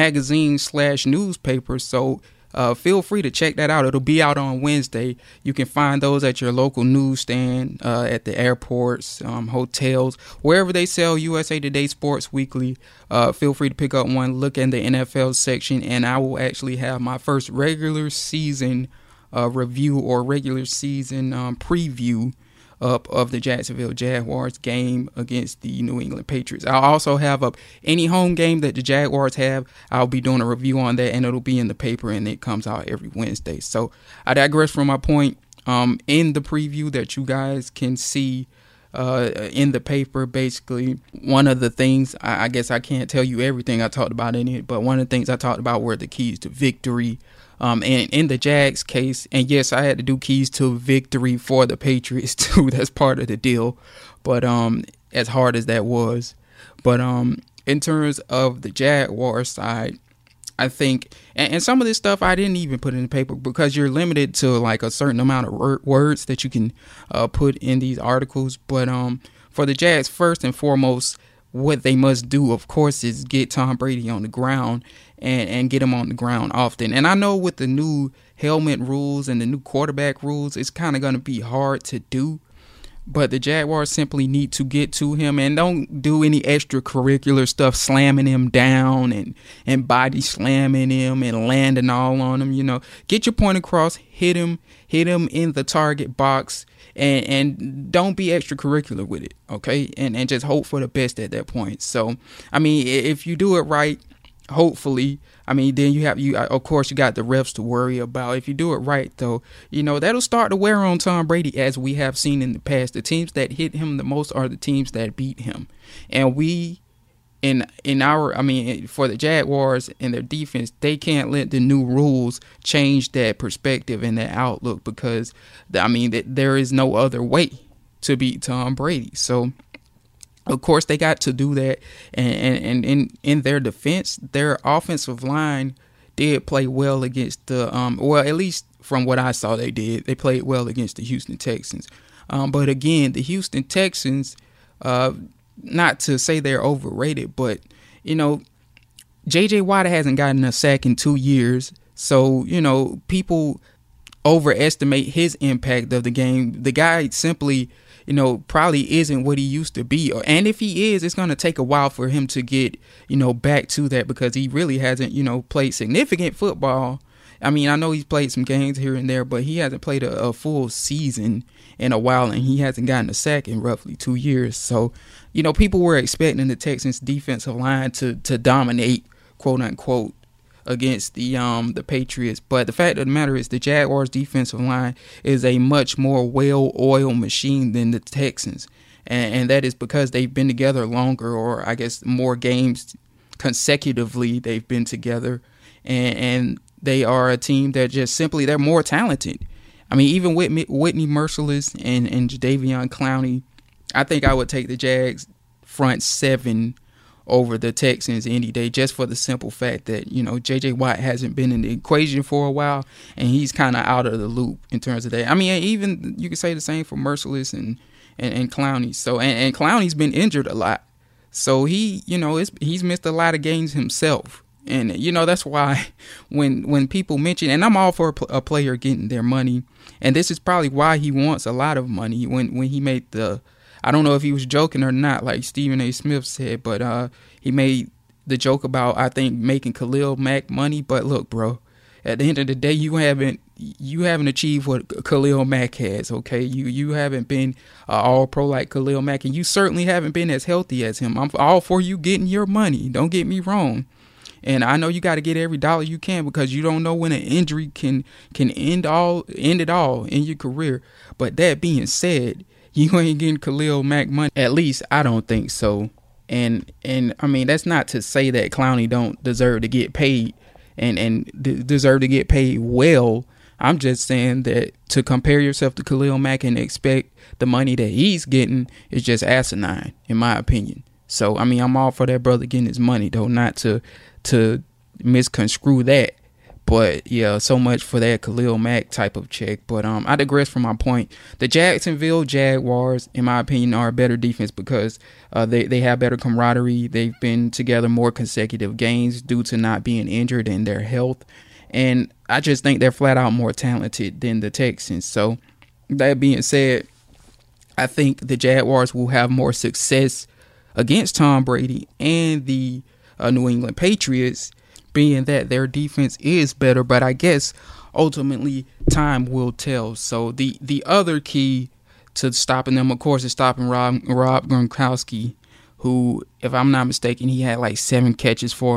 magazine/newspaper. So feel free to check that out. It'll be out on Wednesday. You can find those at your local newsstand, at the airports, hotels, wherever they sell USA Today Sports Weekly. Feel free to pick up one, look in the NFL section, and I will actually have my first regular season review or regular season preview up of the Jacksonville Jaguars game against the New England Patriots. I'll also have up any home game that the Jaguars have. I'll be doing a review on that, and it'll be in the paper, and it comes out every Wednesday. So I digress from my point. In the preview that you guys can see in the paper, basically, one of the things, I guess I can't tell you everything I talked about in it, but one of the things I talked about were the keys to victory. And in the Jags case, and yes, I had to do keys to victory for the Patriots too. That's part of the deal. But as hard as that was. But in terms of the Jaguar side, I think, and some of this stuff I didn't even put in the paper because you're limited to like a certain amount of words that you can put in these articles. But for the Jags, first and foremost, what they must do, of course, is get Tom Brady on the ground and get him on the ground often. And I know with the new helmet rules and the new quarterback rules, it's kind of going to be hard to do. But the Jaguars simply need to get to him and don't do any extracurricular stuff, slamming him down and body slamming him and landing all on him. Get your point across, hit him in the target box, and don't be extracurricular with it, okay? And just hope for the best at that point. So, I mean, if you do it right, hopefully, I mean, then of course you got the refs to worry about. If you do it right, though, that'll start to wear on Tom Brady, as we have seen in the past. The teams that hit him the most are the teams that beat him. And for the Jaguars and their defense, they can't let the new rules change that perspective and that outlook, because there is no other way to beat Tom Brady. So, of course, they got to do that, and in their defense, their offensive line did play well against at least from what I saw, they did. They played well against the Houston Texans. But again, the Houston Texans, not to say they're overrated, but J.J. Watt hasn't gotten a sack in 2 years, so people overestimate his impact of the game. The guy simply probably isn't what he used to be. And if he is, it's going to take a while for him to get, back to that, because he really hasn't, played significant football. I mean, I know he's played some games here and there, but he hasn't played a full season in a while, and he hasn't gotten a sack in roughly 2 years. So, people were expecting the Texans defensive line to dominate, quote unquote, against the Patriots. But the fact of the matter is the Jaguars defensive line is a much more well-oiled machine than the Texans. And that is because they've been together longer, or I guess more games consecutively they've been together. And they are a team that just simply, they're more talented. I mean, even with Whitney Mercilus and Jadeveon Clowney, I think I would take the Jags front seven over the Texans any day, just for the simple fact that, J.J. Watt hasn't been in the equation for a while, and he's kind of out of the loop in terms of that. I mean, even you could say the same for Mercilus and Clowney. So, and Clowney's been injured a lot. So he's missed a lot of games himself. And, that's why when people mention, and I'm all for a player getting their money, and this is probably why he wants a lot of money. When he made I don't know if he was joking or not, like Stephen A. Smith said, but he made the joke about, I think, making Khalil Mack money. But look, bro, at the end of the day, you haven't achieved what Khalil Mack has, okay? You haven't been all-pro like Khalil Mack, and you certainly haven't been as healthy as him. I'm all for you getting your money. Don't get me wrong. And I know you got to get every dollar you can, because you don't know when an injury can end it all in your career. But that being said, you ain't getting Khalil Mack money. At least I don't think so. And I mean, that's not to say that Clowney don't deserve to get paid and deserve to get paid well. I'm just saying that to compare yourself to Khalil Mack and expect the money that he's getting is just asinine, in my opinion. So, I mean, I'm all for that brother getting his money, though, not to misconstrue that. But, yeah, so much for that Khalil Mack type of check. But I digress from my point. The Jacksonville Jaguars, in my opinion, are a better defense because they have better camaraderie. They've been together more consecutive games due to not being injured and their health. And I just think they're flat out more talented than the Texans. So, that being said, I think the Jaguars will have more success against Tom Brady and the New England Patriots, being that their defense is better. But I guess ultimately time will tell. So the other key to stopping them, of course, is stopping Rob Gronkowski, who, if I'm not mistaken, he had like 7 catches for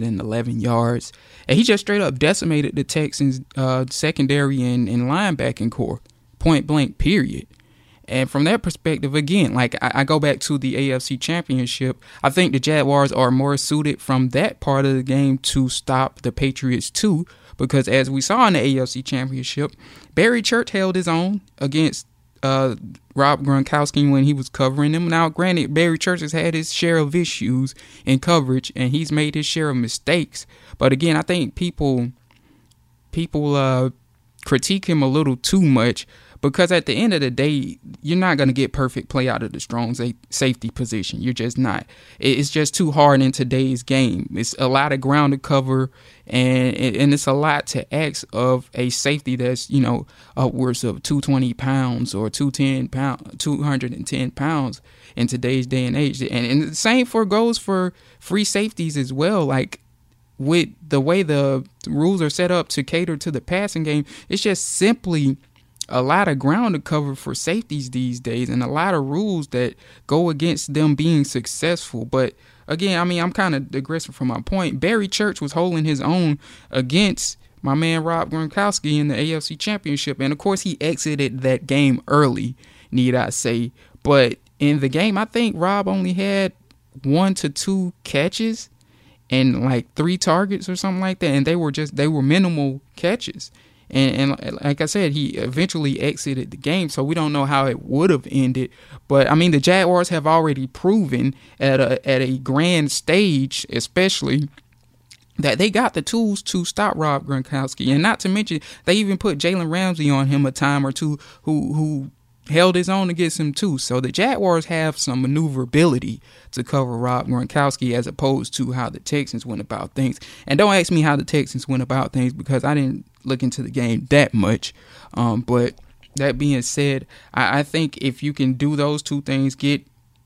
111 yards. And he just straight up decimated the Texans' secondary and linebacking core, point blank, period. And from that perspective, again, like I go back to the AFC Championship, I think the Jaguars are more suited from that part of the game to stop the Patriots too, because as we saw in the AFC Championship, Barry Church held his own against Rob Gronkowski when he was covering him. Now, granted, Barry Church has had his share of issues in coverage, and he's made his share of mistakes. But again, I think people critique him a little too much. because at the end of the day, you're not going to get perfect play out of the strong safety position. You're just not. It's just too hard in today's game. It's a lot of ground to cover, and it's a lot to ask of a safety that's, you know, upwards of 220 pounds or 210 pounds in today's day and age. And the same goes for free safeties as well. Like, with the way the rules are set up to cater to the passing game, it's just simply a lot of ground to cover for safeties these days, and a lot of rules that go against them being successful. But again, I mean, I'm kind of digressing from my point. Barry Church was holding his own against my man Rob Gronkowski in the AFC Championship, and of course he exited that game early, need I say. But in the game, I think Rob only had 1 to 2 catches and like 3 targets or something like that, and they were minimal catches. And like I said, he eventually exited the game, so we don't know how it would have ended. But I mean, the Jaguars have already proven at a grand stage, especially, that they got the tools to stop Rob Gronkowski. And not to mention, they even put Jalen Ramsey on him a time or two, who held his own against him too. So the Jaguars have some maneuverability to cover Rob Gronkowski, as opposed to how the Texans went about things. And don't ask me how the Texans went about things, because I didn't look into the game that much. But that being said, I think if you can do those two things, get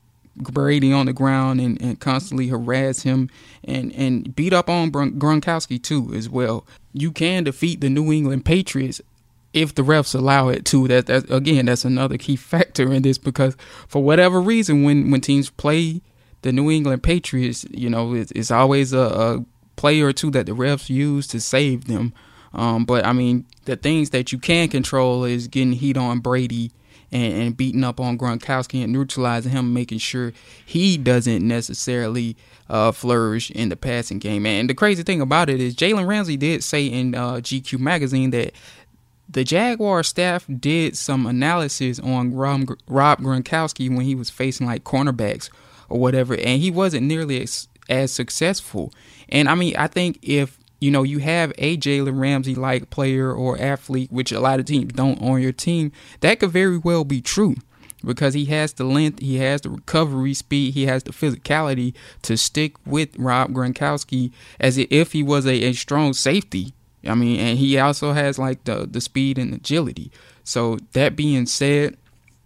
Brady on the ground and constantly harass him and beat up on Gronkowski too as well, you can defeat the New England Patriots if the refs allow it to. That's another key factor in this, because for whatever reason, when teams play the New England Patriots, you know, it's always a play or two that the refs use to save them. But I mean, the things that you can control is getting heat on Brady and beating up on Gronkowski and neutralizing him, making sure he doesn't necessarily flourish in the passing game. And the crazy thing about it is Jalen Ramsey did say in GQ magazine that the Jaguar staff did some analysis on Rob Gronkowski when he was facing like cornerbacks or whatever, and he wasn't nearly as successful. And I mean, I think if, you know, you have a Jalen Ramsey like player or athlete, which a lot of teams don't on your team, that could very well be true, because he has the length, he has the recovery speed, he has the physicality to stick with Rob Gronkowski as if he was a strong safety. I mean, and he also has like the speed and agility. So that being said,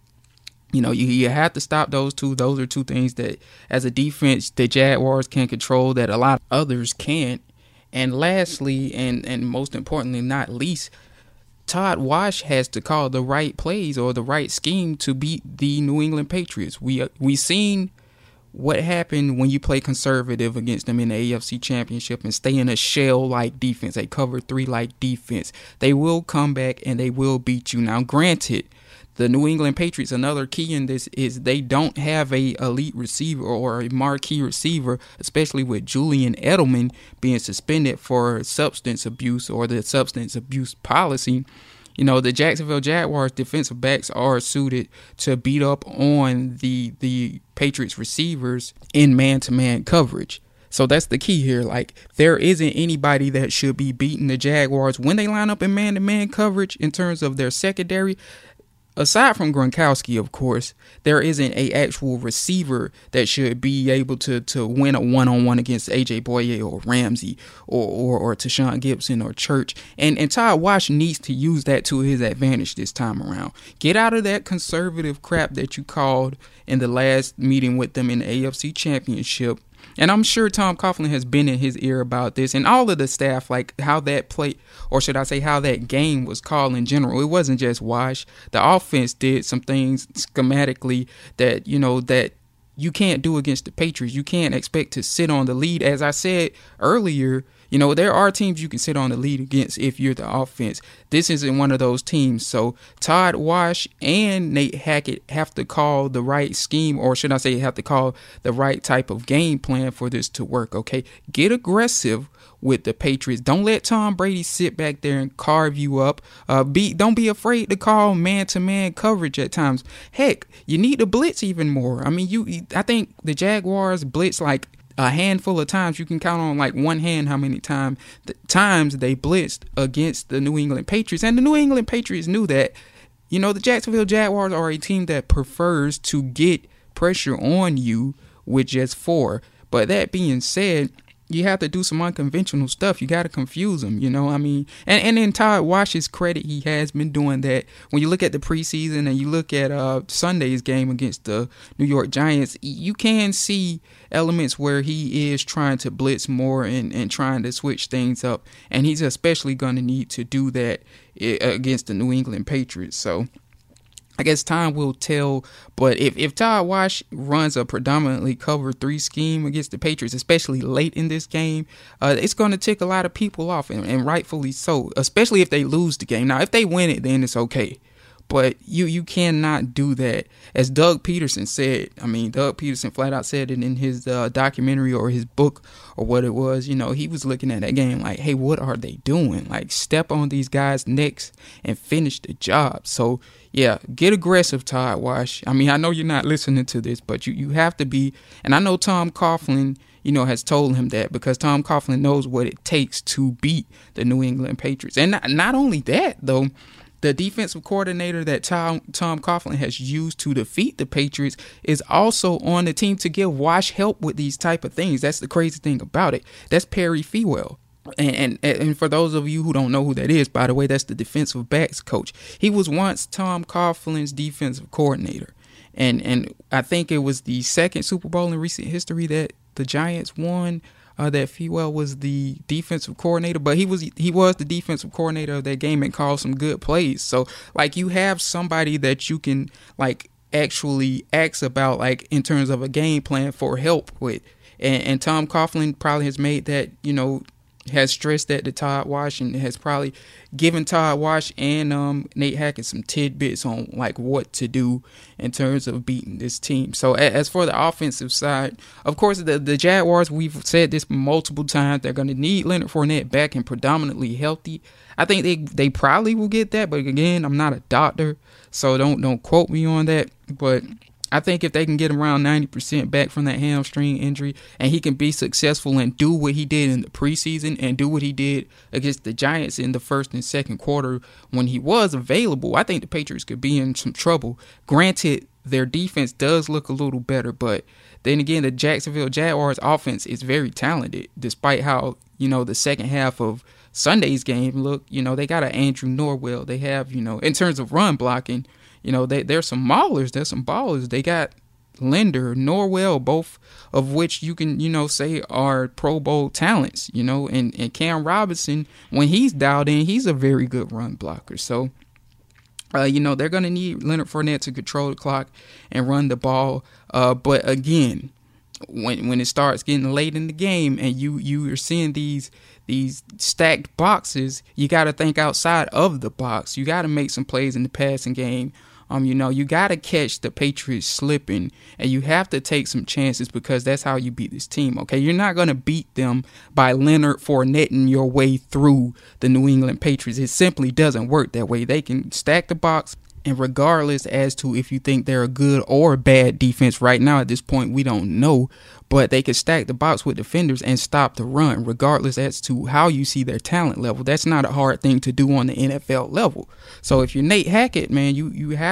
you know, you have to stop those two. Those are two things that, as a defense, the Jaguars can control that a lot of others can't. And lastly, and most importantly, not least, Todd Wash has to call the right plays or the right scheme to beat the New England Patriots. We seen what happened when you play conservative against them in the AFC Championship and stay in a shell-like defense, a cover 3-like defense. They will come back and they will beat you. Now, granted, the New England Patriots, another key in this is they don't have a elite receiver or a marquee receiver, especially with Julian Edelman being suspended for substance abuse or the substance abuse policy. You know, the Jacksonville Jaguars defensive backs are suited to beat up on the Patriots receivers in man-to-man coverage. So that's the key here. Like, there isn't anybody that should be beating the Jaguars when they line up in man-to-man coverage in terms of their secondary. Aside from Gronkowski, of course, there isn't a actual receiver that should be able to win a one-on-one against A.J. Boye or Ramsey or Tashawn Gibson or Church. And Todd Wash needs to use that to his advantage this time around. Get out of that conservative crap that you called in the last meeting with them in the AFC Championship. And I'm sure Tom Coughlin has been in his ear about this, and all of the staff, like how that play, or should I say how that game was called in general. It wasn't just Wash. The offense did some things schematically that, you know, that you can't do against the Patriots. You can't expect to sit on the lead. As I said earlier, you know, there are teams you can sit on the lead against if you're the offense. This isn't one of those teams. So Todd Wash and Nate Hackett have to call the right scheme, or should I say have to call the right type of game plan for this to work, okay? Get aggressive with the Patriots. Don't let Tom Brady sit back there and carve you up. Don't be afraid to call man-to-man coverage at times. Heck, you need to blitz even more. I mean, I think the Jaguars blitz like a handful of times. You can count on like one hand how many times they blitzed against the New England Patriots. And the New England Patriots knew that the Jacksonville Jaguars are a team that prefers to get pressure on you with just 4. But that being said, you have to do some unconventional stuff. You got to confuse them, and in Todd Wash's credit, he has been doing that. When you look at the preseason and you look at Sunday's game against the New York Giants, you can see elements where he is trying to blitz more and trying to switch things up. And he's especially going to need to do that against the New England Patriots. So I guess time will tell, but if Todd Wash runs a predominantly cover 3 scheme against the Patriots, especially late in this game, it's going to tick a lot of people off, and rightfully so, especially if they lose the game. Now, if they win it, then it's okay. But you cannot do that. As Doug Peterson said, Doug Peterson flat out said it in his documentary or his book or what it was. He was looking at that game like, hey, what are they doing? Like, step on these guys' necks and finish the job. So, yeah, get aggressive, Todd Wash. I know you're not listening to this, but you have to be. And I know Tom Coughlin, has told him that, because Tom Coughlin knows what it takes to beat the New England Patriots. And not only that, though, the defensive coordinator that Tom Coughlin has used to defeat the Patriots is also on the team to give Wash help with these type of things. That's the crazy thing about it. That's Perry Fewell. And for those of you who don't know who that is, by the way, that's the defensive backs coach. He was once Tom Coughlin's defensive coordinator. And I think it was the second Super Bowl in recent history that the Giants won, that Fewell was the defensive coordinator, but he was the defensive coordinator of that game and called some good plays. So, you have somebody that you can, actually ask about, in terms of a game plan for help with. And Tom Coughlin probably has made that, has stressed that to Todd Wash, and has probably given Todd Wash and Nate Hackett some tidbits on what to do in terms of beating this team. So as for the offensive side, of course, the Jaguars, we've said this multiple times, they're going to need Leonard Fournette back and predominantly healthy. I think they probably will get that, but again, I'm not a doctor, so don't quote me on that. But I think if they can get around 90% back from that hamstring injury, and he can be successful and do what he did in the preseason and do what he did against the Giants in the first and second quarter when he was available, I think the Patriots could be in some trouble. Granted, their defense does look a little better, but then again, the Jacksonville Jaguars offense is very talented, despite how, the second half of Sunday's game looked. They got an Andrew Norwell. They have, in terms of run blocking, there's some maulers, there's some ballers. They got Linder, Norwell, both of which you can, say are Pro Bowl talents, and Cam Robinson, when he's dialed in, he's a very good run blocker. So, they're going to need Leonard Fournette to control the clock and run the ball. But again, when it starts getting late in the game and you are seeing these stacked boxes, you got to think outside of the box. You got to make some plays in the passing game. You got to catch the Patriots slipping, and you have to take some chances, because that's how you beat this team, okay? You're not going to beat them by Leonard Fournetting your way through the New England Patriots. It simply doesn't work that way. They can stack the box, and regardless as to if you think they're a good or a bad defense right now at this point, we don't know, but they can stack the box with defenders and stop the run, regardless as to how you see their talent level. That's not a hard thing to do on the NFL level. So if you're Nate Hackett, man, you're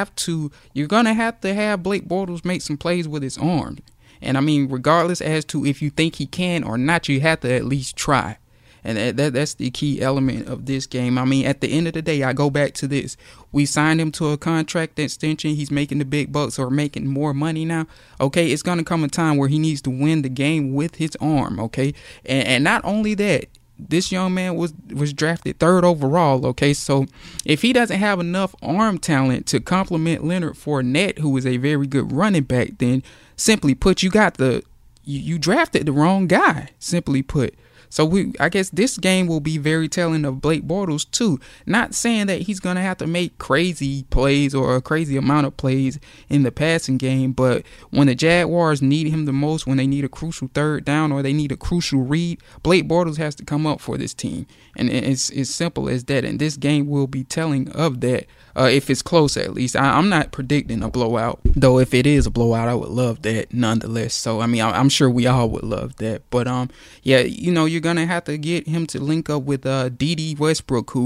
going to have Blake Bortles make some plays with his arm. And regardless as to if you think he can or not, you have to at least try. And that's the key element of this game. At the end of the day, I go back to this. We signed him to a contract extension. He's making the big bucks or making more money now. Okay, it's going to come a time where he needs to win the game with his arm, okay? And not only that, this young man was drafted 3rd overall, okay? So if he doesn't have enough arm talent to complement Leonard Fournette, who is a very good running back, then simply put, you drafted the wrong guy, simply put. So I guess this game will be very telling of Blake Bortles too. Not saying that he's going to have to make crazy plays or a crazy amount of plays in the passing game, but when the Jaguars need him the most, when they need a crucial 3rd down or they need a crucial read, Blake Bortles has to come up for this team. And it's as simple as that. And this game will be telling of that, if it's close at least. I'm not predicting a blowout, though if it is a blowout, I would love that nonetheless. So, I'm sure we all would love that. But, yeah, you're going to have to get him to link up with D.D. Westbrook, who,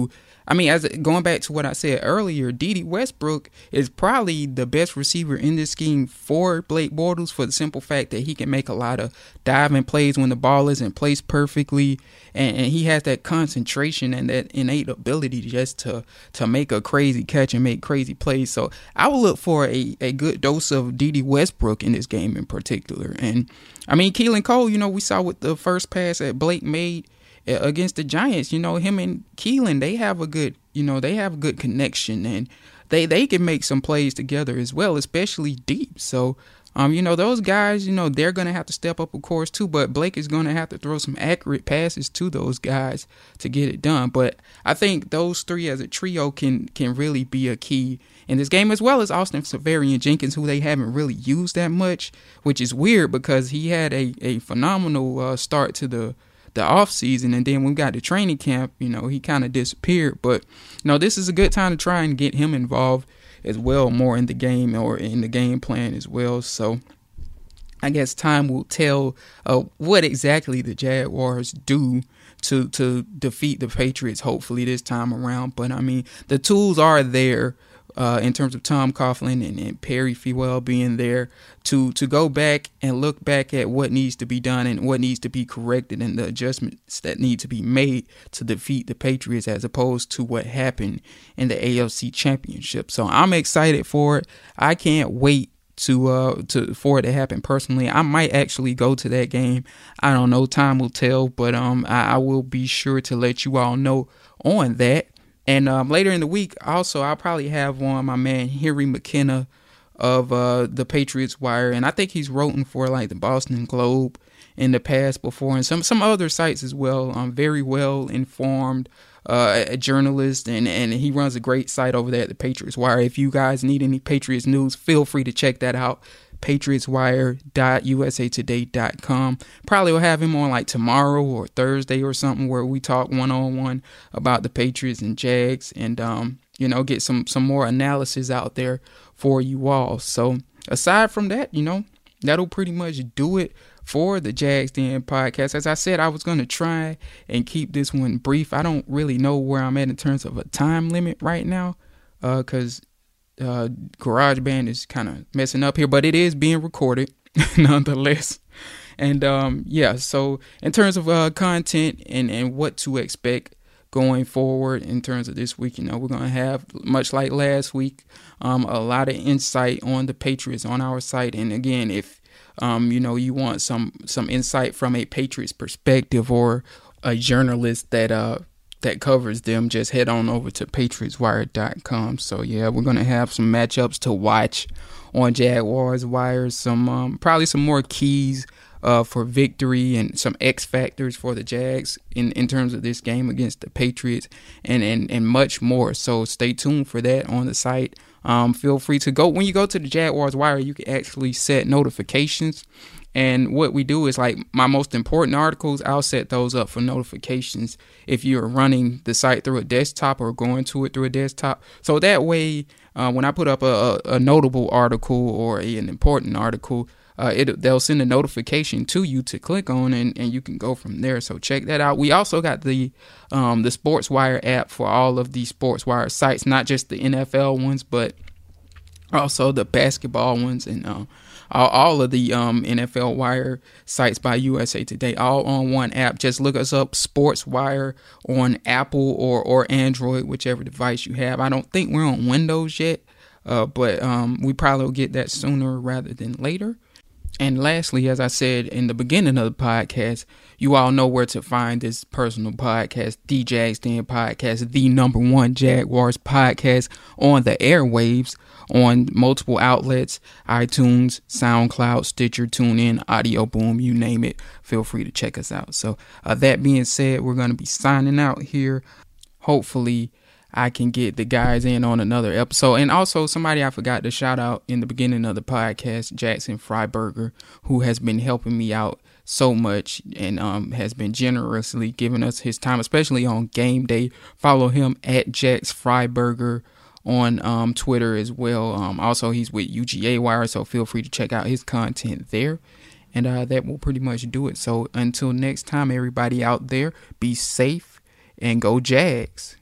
I mean, as going back to what I said earlier, Dede Westbrook is probably the best receiver in this scheme for Blake Bortles, for the simple fact that he can make a lot of diving plays when the ball isn't placed perfectly, and he has that concentration and that innate ability just to make a crazy catch and make crazy plays. So I would look for a good dose of Dede Westbrook in this game in particular. And I mean, Keelan Cole, we saw with the first pass that Blake made against the Giants, him and Keelan, they have a good connection, and they can make some plays together as well, especially deep. So, those guys, they're going to have to step up, of course, too, but Blake is going to have to throw some accurate passes to those guys to get it done. But I think those three as a trio can really be a key in this game, as well as Austin Seferian-Jenkins, who they haven't really used that much, which is weird because he had a phenomenal start to the off season, and then when we got to training camp, he kind of disappeared. But this is a good time to try and get him involved as well, more in the game or in the game plan as well. So I guess time will tell what exactly the Jaguars do to defeat the Patriots, hopefully this time around. But I mean, the tools are there in terms of Tom Coughlin and Perry Fewell being there to go back and look back at what needs to be done and what needs to be corrected and the adjustments that need to be made to defeat the Patriots, as opposed to what happened in the AFC Championship. So I'm excited for it. I can't wait for it to happen. Personally, I might actually go to that game. I don't know. Time will tell, but I will be sure to let you all know on that. And later in the week, also, I'll probably have on my man Henry McKenna of the Patriots Wire, and I think he's written for like the Boston Globe in the past before, and some other sites as well. Very well informed a journalist, and he runs a great site over there at the Patriots Wire. If you guys need any Patriots news, feel free to check that out. patriotswire.usatoday.com. Probably will have him on like tomorrow or Thursday or something, where we talk one-on-one about the Patriots and Jags, and get some more analysis out there for you all. So aside from that, that'll pretty much do it for the Jags Den podcast. As I said, I was going to try and keep this one brief. I don't really know where I'm at in terms of a time limit right now, because GarageBand is kind of messing up here, but it is being recorded nonetheless. And so in terms of content and what to expect going forward in terms of this week, we're going to have, much like last week, a lot of insight on the Patriots on our site. And again, if you want some insight from a Patriots perspective, or a journalist that covers them, just head on over to patriotswire.com. So yeah, we're going to have some matchups to watch on Jaguars Wire, probably some more keys for victory, and some X factors for the Jags in terms of this game against the Patriots, and much more. So stay tuned for that on the site. Feel free to go, when you go to the Jaguars Wire, you can actually set notifications. And what we do is, like, my most important articles, I'll set those up for notifications if you're running the site through a desktop or going to it through a desktop. So that way, when I put up a notable article or an important article, they'll send a notification to you to click on, and you can go from there. So check that out. We also got the SportsWire app for all of the SportsWire sites, not just the NFL ones, but also the basketball ones, and all of the NFL Wire sites by USA Today, all on one app. Just look us up, SportsWire, on Apple or Android, whichever device you have. I don't think we're on Windows yet, but we probably will get that sooner rather than later. And lastly, as I said in the beginning of the podcast, you all know where to find this personal podcast, the Jags Den podcast, the #1 Jaguars podcast on the airwaves, on multiple outlets, iTunes, SoundCloud, Stitcher, TuneIn, Audio Boom, you name it. Feel free to check us out. So that being said, we're going to be signing out here. Hopefully I can get the guys in on another episode. And also, somebody I forgot to shout out in the beginning of the podcast, Jackson Freiberger, who has been helping me out so much and has been generously giving us his time, especially on game day. Follow him at Jax Freiberger on Twitter as well. Also, he's with UGA Wire, so feel free to check out his content there. And that will pretty much do it. So until next time, everybody out there, be safe and go Jags.